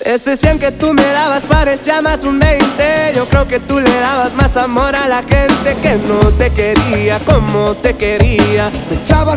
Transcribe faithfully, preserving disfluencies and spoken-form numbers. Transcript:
Ese cien que tú me dabas parecía más un veinte. Yo creo que tú le dabas más amor a la gente que no te quería como te quería. Me echaba